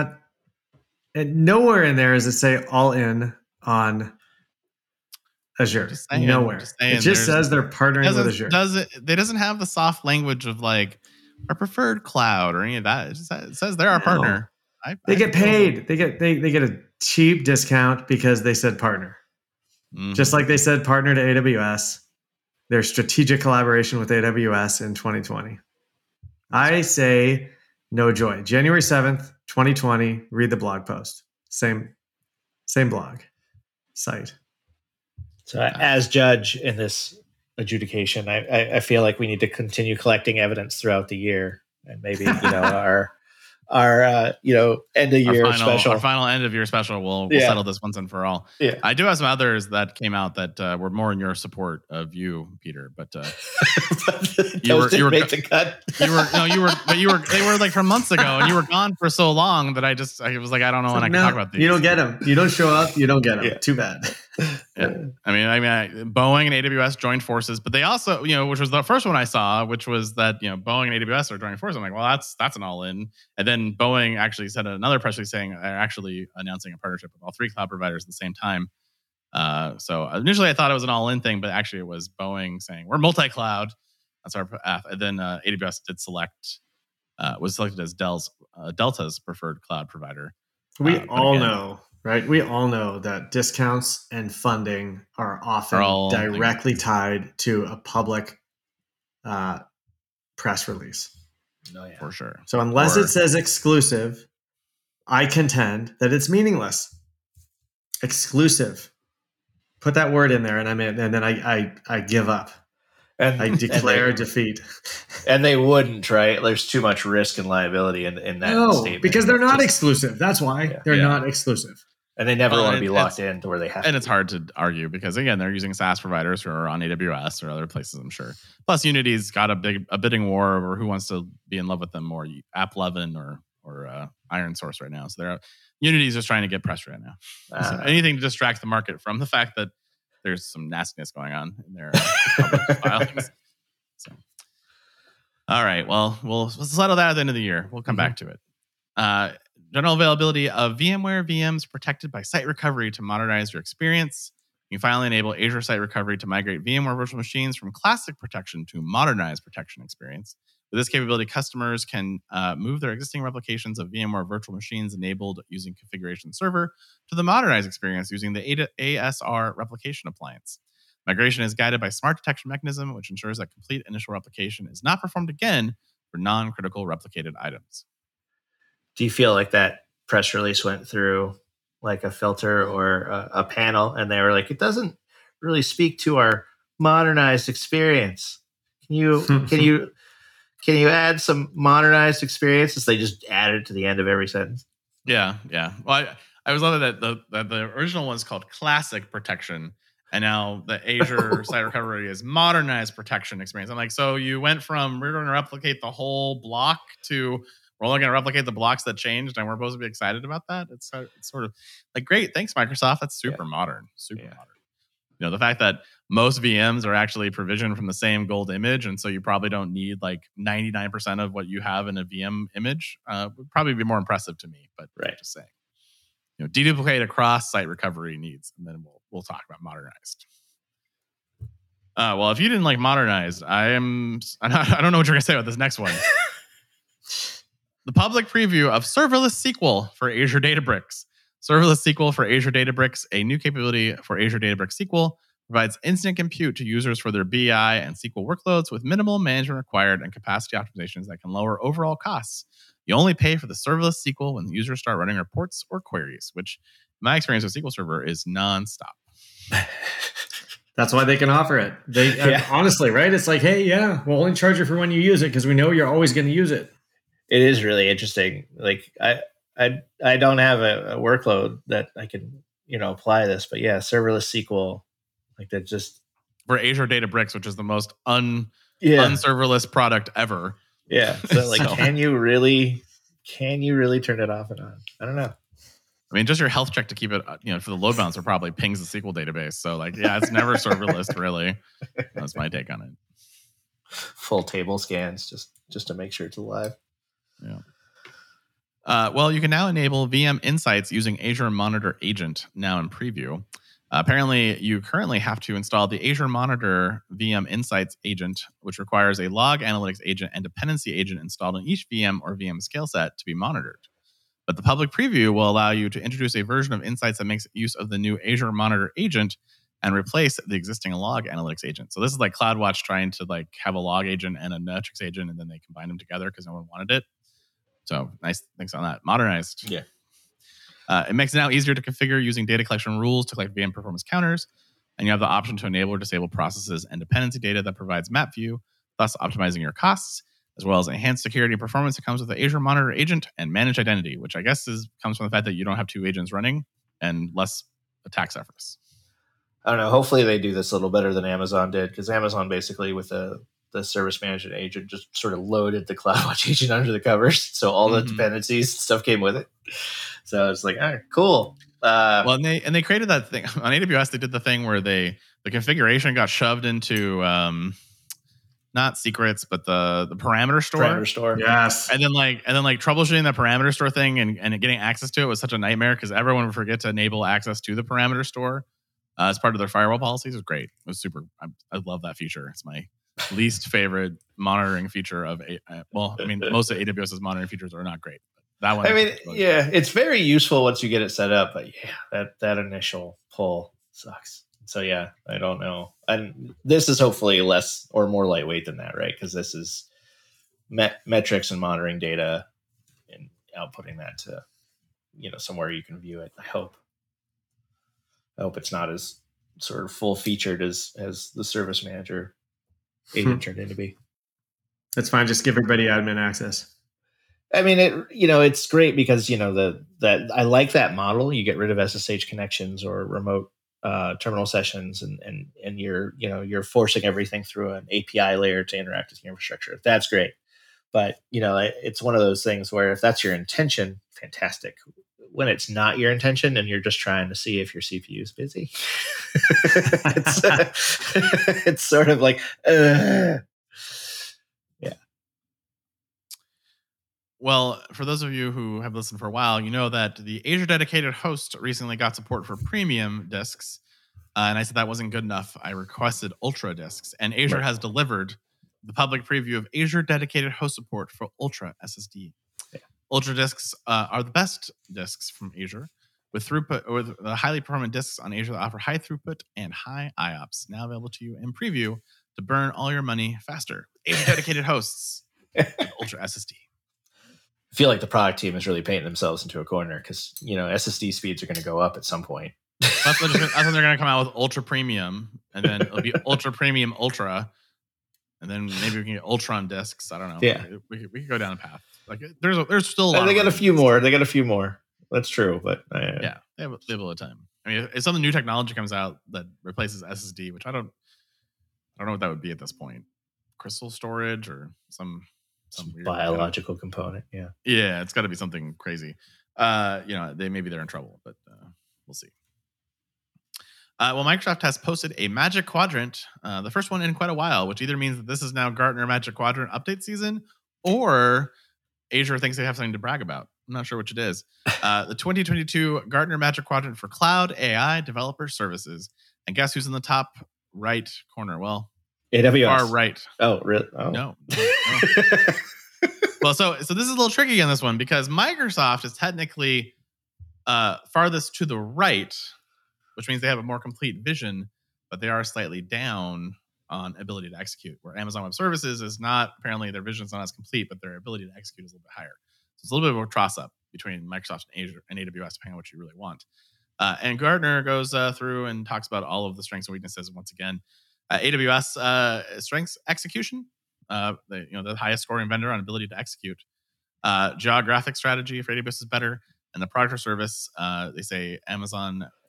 nowhere in there does it say all in on Azure. Nowhere. It just says they're partnering with Azure. They doesn't have the soft language of like our preferred cloud or any of that. It says they're our partner. They get paid. They get a cheap discount because they said partner. Mm-hmm. Just like they said partner to AWS. Their strategic collaboration with AWS in 2020. I say no joy. January 7th, 2020. Read the blog post. Same blog site. So as judge in this adjudication, I feel like we need to continue collecting evidence throughout the year, and maybe our end of year special, our final end of year special. We'll settle this once and for all. Yeah, I do have some others that came out that were more in your support of you, Peter. But you were make the cut. They were like from months ago, and you were gone for so long that I was like, I don't know when I can talk about these. You don't get them. You don't show up. You don't get them. Yeah. Too bad. Yeah. I mean, Boeing and AWS joined forces, but they also, which was the first one I saw, which was that, Boeing and AWS are joining forces. I'm like, well, that's an all in. And then Boeing actually said another press release saying they're actually announcing a partnership with all three cloud providers at the same time. So initially I thought it was an all in thing, but actually it was Boeing saying we're multi-cloud. That's our path. And then AWS was selected as Delta's preferred cloud provider. We all know. Right. We all know that discounts and funding are often directly tied to a public press release. Oh, yeah. For sure. So unless it says exclusive, I contend that it's meaningless. Exclusive. Put that word in there and I'm in, and then I give up. And I declare defeat. And they wouldn't, right? There's too much risk and liability in that statement. Because they're not exclusive. That's why they're not exclusive. And they never want to be locked in to where they have to. And it's hard to argue because, again, they're using SaaS providers who are on AWS or other places, I'm sure. Plus, Unity's got a bidding war over who wants to be in love with them more, AppLovin or Iron Source right now. So Unity's just trying to get press right now. So anything to distract the market from the fact that there's some nastiness going on in their public filings. So, all right. Well, we'll settle that at the end of the year. We'll come back to it. General availability of VMware VMs protected by site recovery to modernize your experience. You can finally enable Azure Site Recovery to migrate VMware virtual machines from classic protection to modernized protection experience. With this capability, customers can move their existing replications of VMware virtual machines enabled using Configuration Server to the modernized experience using the ASR replication appliance. Migration is guided by Smart Detection Mechanism, which ensures that complete initial replication is not performed again for non-critical replicated items. Do you feel like that press release went through like a filter or a panel and they were like, it doesn't really speak to our modernized experience? Can you add some modernized experiences? They just added it to the end of every sentence. Yeah. Well, I was loving that the original one's called Classic Protection, and now the Azure Site Recovery is Modernized Protection Experience. I'm like, so you went from we're going to replicate the whole block to we're only going to replicate the blocks that changed, and we're supposed to be excited about that. It's sort of like, great, thanks, Microsoft. That's super modern, modern. The fact that most VMs are actually provisioned from the same gold image, and so you probably don't need like 99% of what you have in a VM image would probably be more impressive to me. But just saying, deduplicate across site recovery needs, and then we'll talk about modernized. Well, if you didn't like modernized, I don't know what you're going to say about this next one. The public preview of Serverless SQL for Azure Databricks. Serverless SQL for Azure Databricks, a new capability for Azure Databricks SQL, provides instant compute to users for their BI and SQL workloads with minimal management required and capacity optimizations that can lower overall costs. You only pay for the Serverless SQL when the users start running reports or queries, which my experience with SQL Server is nonstop. That's why they can offer it. Honestly, right? It's like, hey, we'll only charge you for when you use it because we know you're always going to use it. It is really interesting. Like I don't have a workload that I can, apply this, but serverless SQL, like that just for Azure Databricks, which is the most unserverless product ever. Yeah. So like, can you really turn it off and on? I don't know. I mean, just your health check to keep it, for the load balancer probably pings the SQL database. So like, yeah, it's never serverless really. That's my take on it. Full table scans just to make sure it's alive. Yeah. Well, you can now enable VM Insights using Azure Monitor Agent now in preview. Apparently, you currently have to install the Azure Monitor VM Insights agent, which requires a log analytics agent and dependency agent installed in each VM or VM scale set to be monitored. But the public preview will allow you to introduce a version of Insights that makes use of the new Azure Monitor agent and replace the existing log analytics agent. So this is like CloudWatch trying to like have a log agent and a metrics agent, and then they combine them together because no one wanted it. So nice things on that. Modernized. Yeah. It makes it now easier to configure using data collection rules to collect VM performance counters. And you have the option to enable or disable processes and dependency data that provides map view, thus optimizing your costs, as well as enhanced security and performance that comes with the Azure Monitor agent and managed identity, which I guess comes from the fact that you don't have two agents running and less attack surface. I don't know. Hopefully they do this a little better than Amazon did, because Amazon basically with the service management agent just sort of loaded the CloudWatch agent under the covers. So all the dependencies stuff came with it. So it's like, all right, cool. Well, and they created that thing on AWS. They did the thing where the configuration got shoved into not secrets, but the parameter store. Parameter store. Yes. And then troubleshooting that parameter store thing and getting access to it was such a nightmare because everyone would forget to enable access to the parameter store as part of their firewall policies. It was great. It was super. I love that feature. It's my least favorite monitoring feature of most of AWS's monitoring features are not great. But that one, it's very useful once you get it set up, but that initial pull sucks. So yeah, I don't know. And this is hopefully less or more lightweight than that, right? Because this is metrics and monitoring data and outputting that to somewhere you can view it. I hope it's not as sort of full featured as the service manager agent turned into be. That's fine. Just give everybody admin access. I mean, it's great because that I like that model. You get rid of SSH connections or remote terminal sessions, and you're forcing everything through an API layer to interact with your infrastructure. That's great, but it's one of those things where if that's your intention, fantastic. When it's not your intention and you're just trying to see if your CPU is busy, it's sort of like, yeah. Well, for those of you who have listened for a while, you know that the Azure Dedicated Host recently got support for premium disks. And I said that wasn't good enough. I requested Ultra disks. And Azure has delivered the public preview of Azure Dedicated Host support for Ultra SSD. Yeah. Ultra disks are the best disks from Azure with the highly performant disks on Azure that offer high throughput and high IOPS. Now available to you in preview to burn all your money faster. Azure Dedicated Hosts with Ultra SSD. I feel like the product team is really painting themselves into a corner because SSD speeds are going to go up at some point. I think they're going to come out with Ultra Premium, and then it'll be Ultra Premium Ultra, and then maybe we can get Ultron discs. I don't know. Yeah, we could go down a path. Like there's still a lot. They got a few more. They got a few more. That's true, but yeah, they have a little time. I mean, if some new technology comes out that replaces SSD, which I don't know what that would be at this point. Crystal storage or some weird biological component. Yeah, it's got to be something crazy. They're in trouble, but we'll see. Well, Microsoft has posted a Magic Quadrant, the first one in quite a while, which either means that this is now Gartner Magic Quadrant update season, or Azure thinks they have something to brag about. I'm not sure which it is. The 2022 Gartner Magic Quadrant for Cloud AI Developer Services. And guess who's in the top right corner? Well, AWS. Far right. Oh, really? Oh. No. Well, so this is a little tricky on this one because Microsoft is technically farthest to the right, which means they have a more complete vision, but they are slightly down on ability to execute, where Amazon Web Services is not, apparently their vision is not as complete, but their ability to execute is a little bit higher. So it's a little bit of a toss-up between Microsoft and Azure and AWS, depending on what you really want. And Gartner goes through and talks about all of the strengths and weaknesses once again. AWS strengths execution, the highest scoring vendor on ability to execute. Geographic strategy for AWS is better, and the product or service, they say Amazon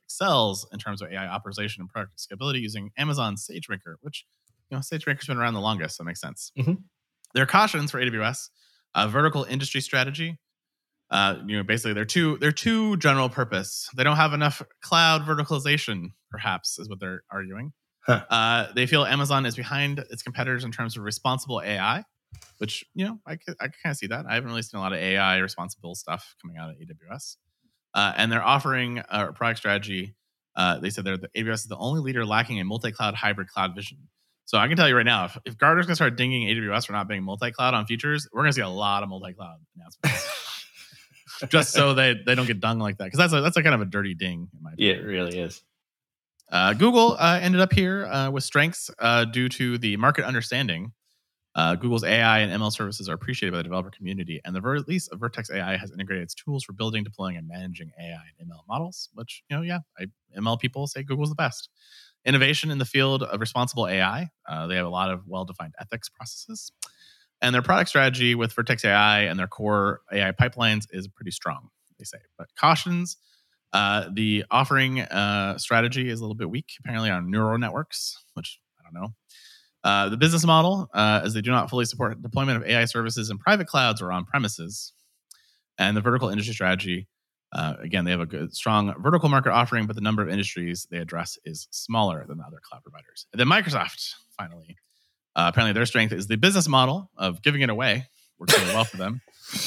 excels in terms of AI optimization and product scalability using Amazon SageMaker, which SageMaker's been around the longest, so it makes sense. Their cautions for AWS: vertical industry strategy. Basically they're too general purpose. They don't have enough cloud verticalization, perhaps, is what they're arguing. They feel Amazon is behind its competitors in terms of responsible AI, which I kind of see that. I haven't really seen a lot of AI responsible stuff coming out of AWS. And they're offering a product strategy. They said the AWS is the only leader lacking a multi-cloud hybrid cloud vision. So I can tell you right now, if Gartner's going to start dinging AWS for not being multi-cloud on features, we're going to see a lot of multi-cloud announcements. Just so they don't get dung like that, because that's a kind of a dirty ding in my opinion. Yeah, it really is. Google ended up here with strengths due to the market understanding. Google's AI and ML services are appreciated by the developer community, and the release of Vertex AI has integrated its tools for building, deploying, and managing AI and ML models, which, ML people say Google's the best. Innovation in the field of responsible AI. They have a lot of well-defined ethics processes. And their product strategy with Vertex AI and their core AI pipelines is pretty strong, they say. But cautions, the offering strategy is a little bit weak, apparently on neural networks, which I don't know. The business model is they do not fully support deployment of AI services in private clouds or on premises. And the vertical industry strategy, again, they have a good, strong vertical market offering, but the number of industries they address is smaller than the other cloud providers. And then Microsoft, finally. Apparently, their strength is the business model of giving it away. Works really well for them.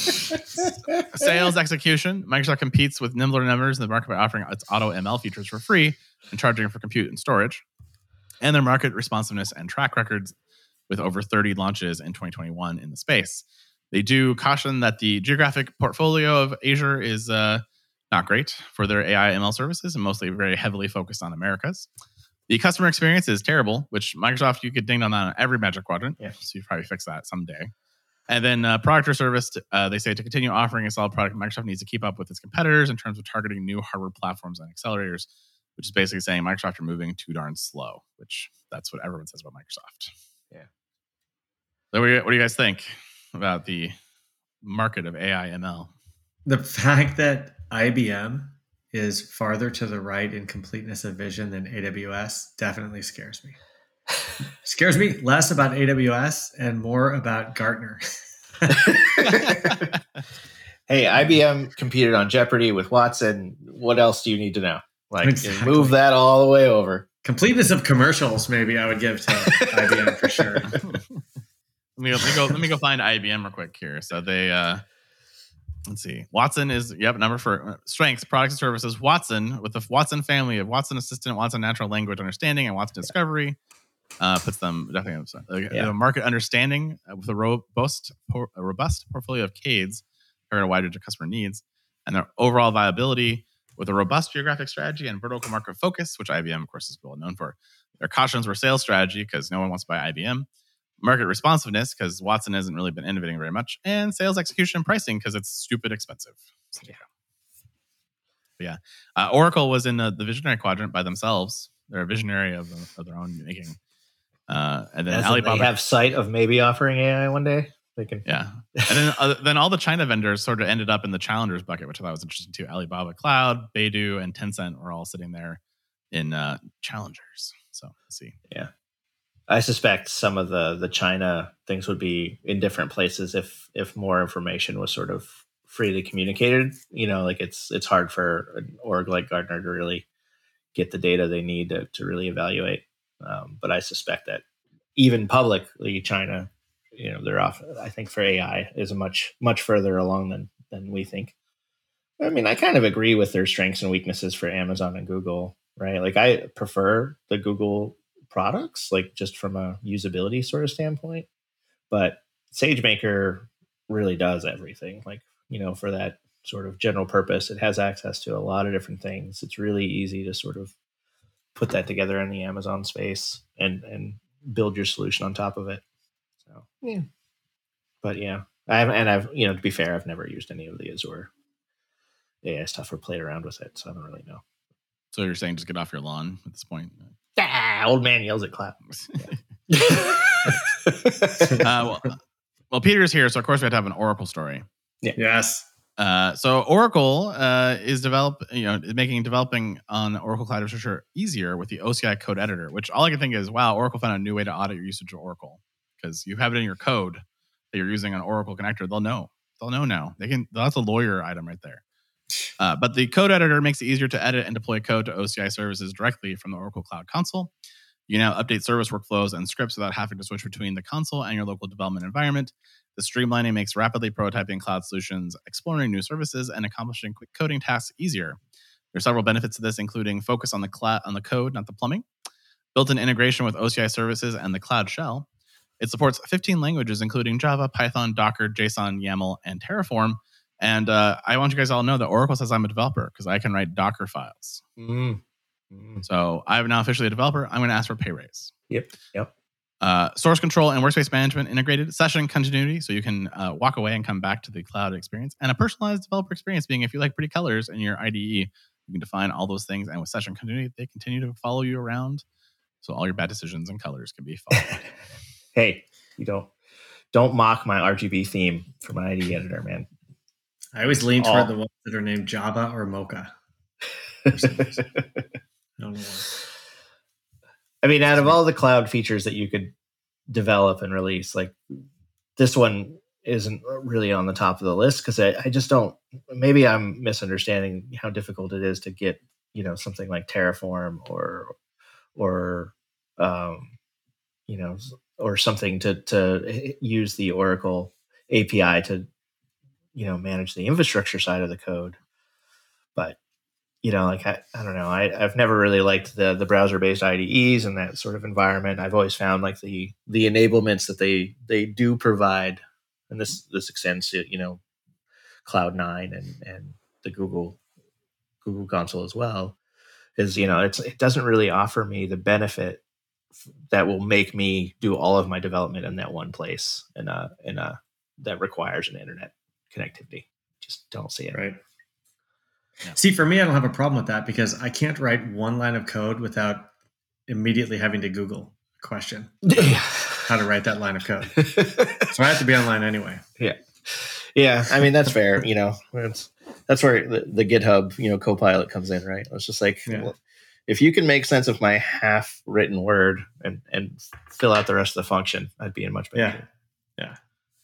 Sales execution. Microsoft competes with nimbler numbers in the market by offering its auto ML features for free and charging for compute and storage. And their market responsiveness and track records with over 30 launches in 2021 in the space. They do caution that the geographic portfolio of Azure is not great for their AI ML services and mostly very heavily focused on Americas. The customer experience is terrible, which Microsoft, you could ding on that on every Magic Quadrant. Yeah. So you probably fix that someday. And then product or service, they say to continue offering a solid product, Microsoft needs to keep up with its competitors in terms of targeting new hardware platforms and accelerators, which is basically saying Microsoft are moving too darn slow, which that's what everyone says about Microsoft. Yeah. So what do you guys think about the market of AI ML? The fact that IBM is farther to the right in completeness of vision than AWS definitely scares me. Scares me less about AWS and more about Gartner. Hey, IBM competed on Jeopardy with Watson. What else do you need to know? Exactly. Move that all the way over. Completeness of commercials, maybe I would give to IBM for sure. Let me go find IBM real quick here. So they let's see. Watson is, number for strengths, products and services. Watson, with the Watson family of Watson Assistant, Watson Natural Language Understanding, and Watson Discovery, puts them definitely a market understanding with a robust portfolio of CADEs covering a wide range of customer needs, and their overall viability with a robust geographic strategy and vertical market focus, which IBM, of course, is well known for. Their cautions were sales strategy because no one wants to buy IBM. Market responsiveness, because Watson hasn't really been innovating very much, and sales execution and pricing, because it's stupid expensive. So, Oracle was in the visionary quadrant by themselves. They're a visionary of their own making. And then Alibaba, they have sight of maybe offering AI one day. They can, And then all the China vendors sort of ended up in the challengers bucket, which I thought was interesting too. Alibaba Cloud, Baidu, and Tencent were all sitting there in challengers. So let's see. Yeah. I suspect some of the China things would be in different places if more information was sort of freely communicated. It's hard for an org like Gartner to really get the data they need to really evaluate. But I suspect that even publicly, China, they're off. I think for AI is a much further along than we think. I mean, I kind of agree with their strengths and weaknesses for Amazon and Google, right? Like I prefer the Google products, like just from a usability sort of standpoint, but SageMaker really does everything. Like, for that sort of general purpose, it has access to a lot of different things. It's really easy to sort of put that together in the Amazon space and build your solution on top of it. So, yeah. But yeah, I've to be fair, I've never used any of the Azure AI stuff or played around with it, so I don't really know. So you're saying just get off your lawn at this point? Old man yells at cloud. Well, Peter's here, so of course we have to have an Oracle story. Yeah. Yes. So Oracle is making developing on Oracle Cloud Infrastructure easier with the OCI code editor, which all I can think is, wow, Oracle found a new way to audit your usage of Oracle, because you have it in your code that you're using on Oracle Connector. They'll know now. That's a lawyer item right there. But the code editor makes it easier to edit and deploy code to OCI services directly from the Oracle Cloud Console. You now update service workflows and scripts without having to switch between the console and your local development environment. The streamlining makes rapidly prototyping cloud solutions, exploring new services, and accomplishing quick coding tasks easier. There are several benefits to this, including focus on the code, not the plumbing, built-in integration with OCI services and the Cloud Shell. It supports 15 languages, including Java, Python, Docker, JSON, YAML, and Terraform. And I want you guys all to know that Oracle says I'm a developer because I can write Docker files. So I'm now officially a developer. I'm going to ask for a pay raise. Yep. Source control and workspace management integrated, session continuity, so you can walk away and come back to the cloud experience, and a personalized developer experience, being if you like pretty colors in your IDE, you can define all those things, and with session continuity, they continue to follow you around, so all your bad decisions and colors can be followed. Hey, you don't mock my RGB theme for my IDE editor, man. I always lean toward the ones that are named Java or Mocha. I don't know why. I mean, out of all the cloud features that you could develop and release, like this one isn't really on the top of the list because I just don't. Maybe I'm misunderstanding how difficult it is to get something like Terraform or something to use the Oracle API to manage the infrastructure side of the code, but. I don't know. I've never really liked the browser-based IDEs and that sort of environment. I've always found like the enablements that they do provide, and this extends to Cloud9 and the Google console as well. Is it doesn't really offer me the benefit that will make me do all of my development in that one place, and that requires an internet connectivity. Just don't see it. Right. Yeah. See, for me, I don't have a problem with that because I can't write one line of code without immediately having to Google a question how to write that line of code. So I have to be online anyway. Yeah. I mean, that's fair. That's where the GitHub, Copilot comes in, right? It's just like, well, if you can make sense of my half-written word and fill out the rest of the function, I'd be in much better. Yeah.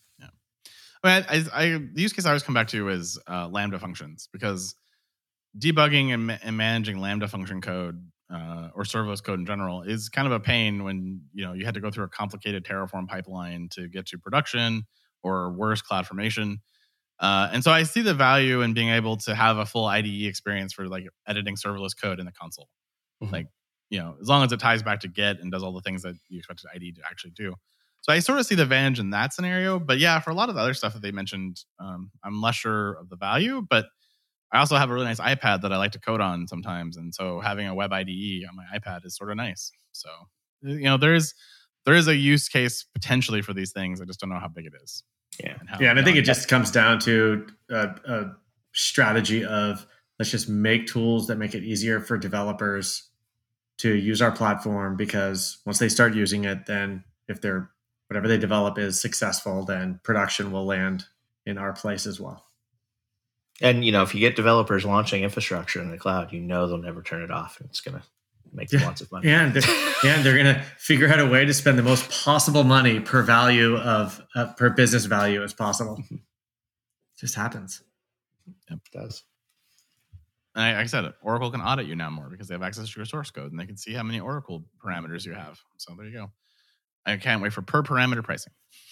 I mean, the use case I always come back to is Lambda functions, because debugging and managing Lambda function code or serverless code in general is kind of a pain when you had to go through a complicated Terraform pipeline to get to production, or worse, CloudFormation. And so I see the value in being able to have a full IDE experience for like editing serverless code in the console. Mm-hmm. Like, as long as it ties back to Git and does all the things that you expect an IDE to actually do. So I sort of see the advantage in that scenario. But yeah, for a lot of the other stuff that they mentioned, I'm less sure of the value. But I also have a really nice iPad that I like to code on sometimes. And so having a web IDE on my iPad is sort of nice. So, there is a use case potentially for these things. I just don't know how big it is. And I think it just comes down to a strategy of let's just make tools that make it easier for developers to use our platform, because once they start using it, then if whatever they develop is successful, then production will land in our place as well. And, if you get developers launching infrastructure in the cloud, they'll never turn it off. It's going to make them lots of money. And they're going to figure out a way to spend the most possible money per business value as possible. It just happens. Yep, it does. And like I said, Oracle can audit you now more because they have access to your source code, and they can see how many Oracle parameters you have. So there you go. I can't wait for per parameter pricing.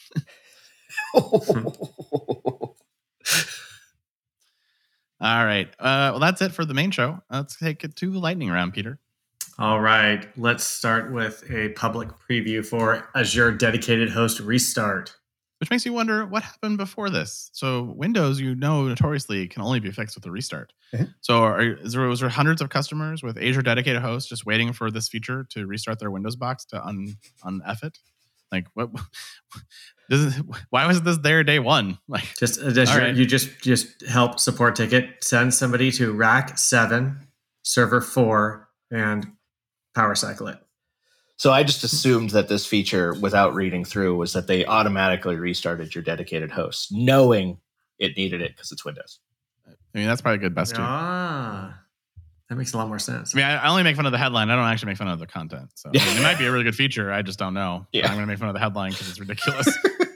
All right. Well, that's it for the main show. Let's take it to the lightning round, Peter. All right. Let's start with a public preview for Azure Dedicated Host Restart. Which makes you wonder what happened before this. So Windows, notoriously can only be fixed with a restart. Mm-hmm. So was there hundreds of customers with Azure Dedicated Host just waiting for this feature to restart their Windows box to un-F it? Like, what? Why was this there day one? Like, you just help support ticket, send somebody to rack 7, server 4, and power cycle it. So I just assumed that this feature, without reading through, was that they automatically restarted your dedicated host, knowing it needed it because it's Windows. I mean, that's probably a good best too. That makes a lot more sense. I mean, I only make fun of the headline. I don't actually make fun of the content. So I mean, it might be a really good feature. I just don't know. Yeah. I'm going to make fun of the headline because it's ridiculous.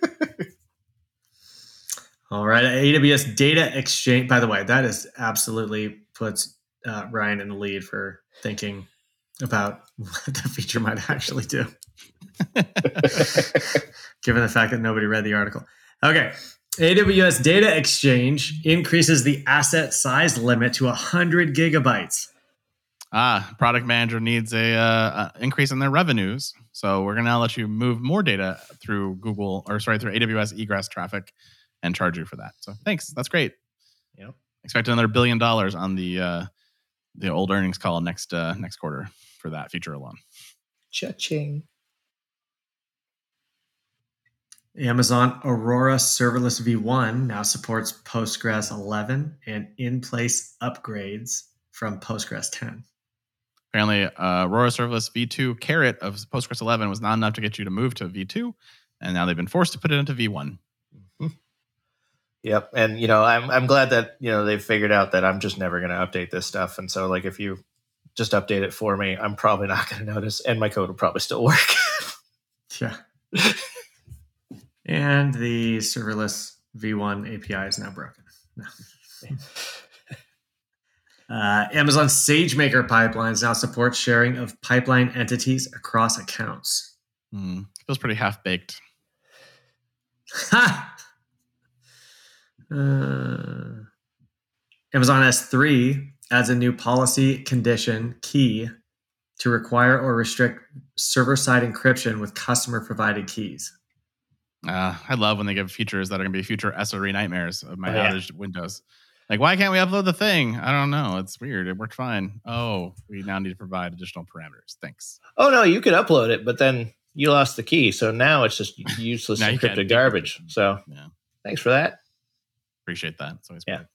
All right. AWS Data Exchange. By the way, that is absolutely puts Ryan in the lead for thinking about what the feature might actually do. Given the fact that nobody read the article. Okay. AWS Data Exchange increases the asset size limit to 100 gigabytes. Product manager needs a increase in their revenues. So we're going to let you move more data through through AWS egress traffic and charge you for that. So thanks. That's great. Yep. Expect another $1 billion on the old earnings call next quarter for that feature alone. Cha-ching. Amazon Aurora Serverless V1 now supports Postgres 11 and in-place upgrades from Postgres 10. Apparently, Aurora Serverless V2 carrot of Postgres 11 was not enough to get you to move to V2, and now they've been forced to put it into V1. Yep, and I'm glad that they've figured out that I'm just never going to update this stuff, and so like if you just update it for me, I'm probably not going to notice, and my code will probably still work. Yeah. And the serverless V1 API is now broken. No. Amazon SageMaker pipelines now support sharing of pipeline entities across accounts. Feels pretty half-baked. Amazon S3 adds a new policy condition key to require or restrict server-side encryption with customer-provided keys. I love when they give features that are going to be future SRE nightmares of my outage Windows. Like, why can't we upload the thing? I don't know. It's weird. It worked fine. Oh, we now need to provide additional parameters. Thanks. Oh, no, you could upload it, but then you lost the key. So now it's just useless encrypted garbage. So thanks for that. Appreciate that. It's always great.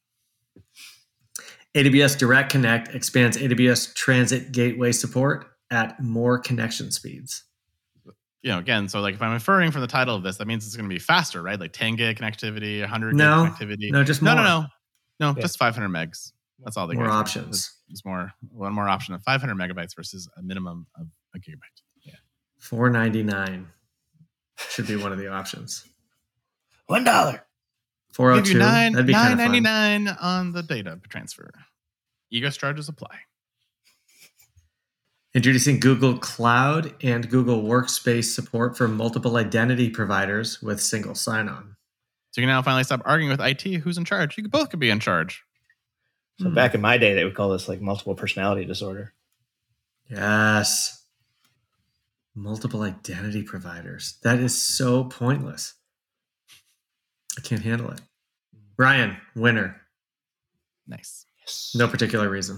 AWS Direct Connect expands AWS Transit Gateway support at more connection speeds. Again, so like if I'm inferring from the title of this, that means it's going to be faster, right? Like 10 gig connectivity, 100 gig connectivity. No, just more. No, just 500 megs. That's all they more options. There's one more option of 500 megabytes versus a minimum of a gigabyte. Yeah. $4.99 should be one of the options. $1. $4.02. That'd be kind of fun. $9.99 on the data transfer. Egress charges apply. Introducing Google Cloud and Google Workspace support for multiple identity providers with single sign-on. So you can now finally stop arguing with IT who's in charge. You both could be in charge. So back in my day, they would call this like multiple personality disorder. Yes. Multiple identity providers. That is so pointless. I can't handle it. Ryan, winner. Nice. Yes. No particular reason.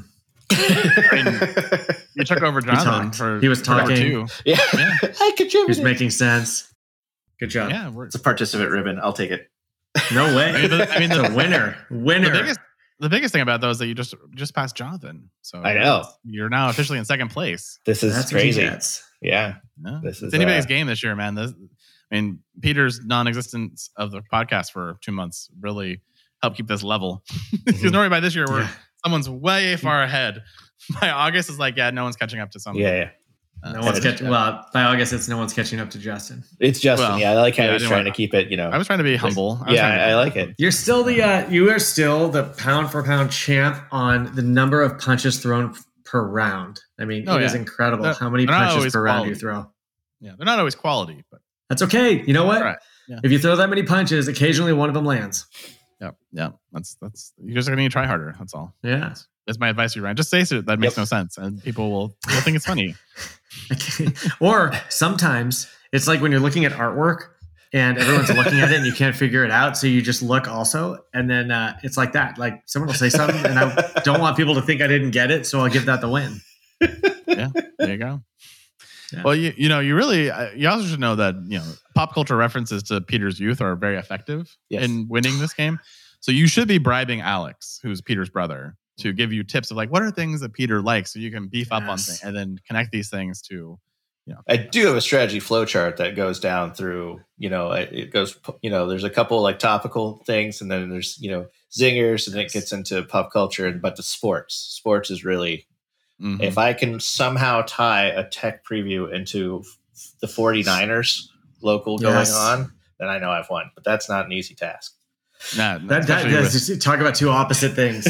You took over Jonathan. He was talking. Yeah. I contributed. He was making sense. Good job. Yeah, it's a participant ribbon. I'll take it. No way. I mean, the winner. The biggest thing about those is that you just passed Jonathan. So I know you're now officially in second place. That's crazy. Yeah. It's anybody's game this year, man. Peter's non-existence of the podcast for 2 months really helped keep this level. Because normally by this year, someone's way far ahead. By August, it's like, no one's catching up to someone. Yeah. No one's catching. Well, by August, it's no one's catching up to Justin. It's Justin. I like how he's trying to keep it. I was trying to be humble. I like it. You're still you are still the pound for pound champ on the number of punches thrown per round. I mean, it is incredible how many punches per round you throw. Yeah, they're not always quality, but that's okay. You know what? Right. Yeah. If you throw that many punches, occasionally one of them lands. Yeah. That's you just gonna need to try harder. That's all. Yeah. That's my advice to you, Ryan. Just say it. That makes no sense, and people will think it's funny. Or sometimes it's like when you're looking at artwork and everyone's looking at it and you can't figure it out, so you just look also, and then it's like that. Like someone will say something, and I don't want people to think I didn't get it, so I'll give that the win. Yeah, there you go. Yeah. Well, you also should know that pop culture references to Peter's youth are very effective in winning this game. So you should be bribing Alex, who's Peter's brother, to give you tips of like what are things that Peter likes, so you can beef up on things and then connect these things to I do have a strategy flowchart that goes down through, it goes, there's a couple like topical things, and then there's, zingers, and it gets into pop culture, but the sports is really, if I can somehow tie a tech preview into the 49ers local going on, then I know I've won, but that's not an easy task. Nah, talk about two opposite things.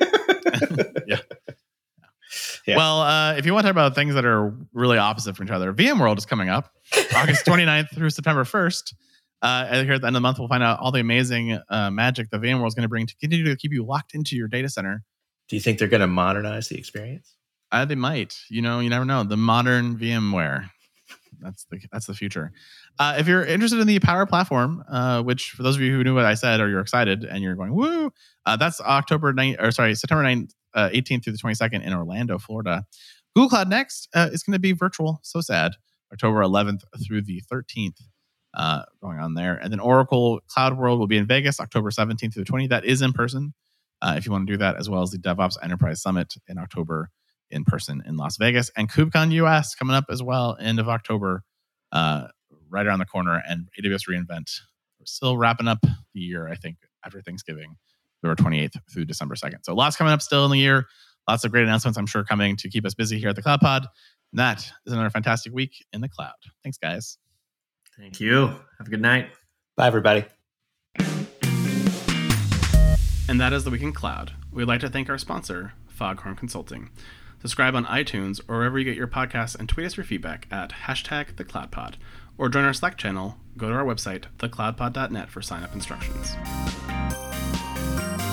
Yeah. Well, if you want to talk about things that are really opposite from each other, VMworld is coming up August 29th through September 1st. Here at the end of the month, we'll find out all the amazing magic that VMworld is going to bring to continue to keep you locked into your data center. Do you think they're going to modernize the experience? They might. You never know. The modern VMware. That's the future. If you're interested in the Power Platform, which for those of you who knew what I said or you're excited and you're going, woo, that's September 9th. 18th through the 22nd in Orlando, Florida. Google Cloud Next is going to be virtual. So sad. October 11th through the 13th going on there. And then Oracle Cloud World will be in Vegas, October 17th through the 20th. That is in person if you want to do that, as well as the DevOps Enterprise Summit in October in person in Las Vegas. And KubeCon US coming up as well, end of October, right around the corner. And AWS reInvent. We're still wrapping up the year, I think, after Thanksgiving. October 28th through December 2nd. So lots coming up still in the year. Lots of great announcements, I'm sure, coming to keep us busy here at the Cloud Pod. And that is another fantastic week in the cloud. Thanks, guys. Thank you. Have a good night. Bye, everybody. And that is the Week in Cloud. We'd like to thank our sponsor, Foghorn Consulting. Subscribe on iTunes or wherever you get your podcasts, and tweet us your feedback at #TheCloudPod. Or join our Slack channel. Go to our website, thecloudpod.net, for sign-up instructions.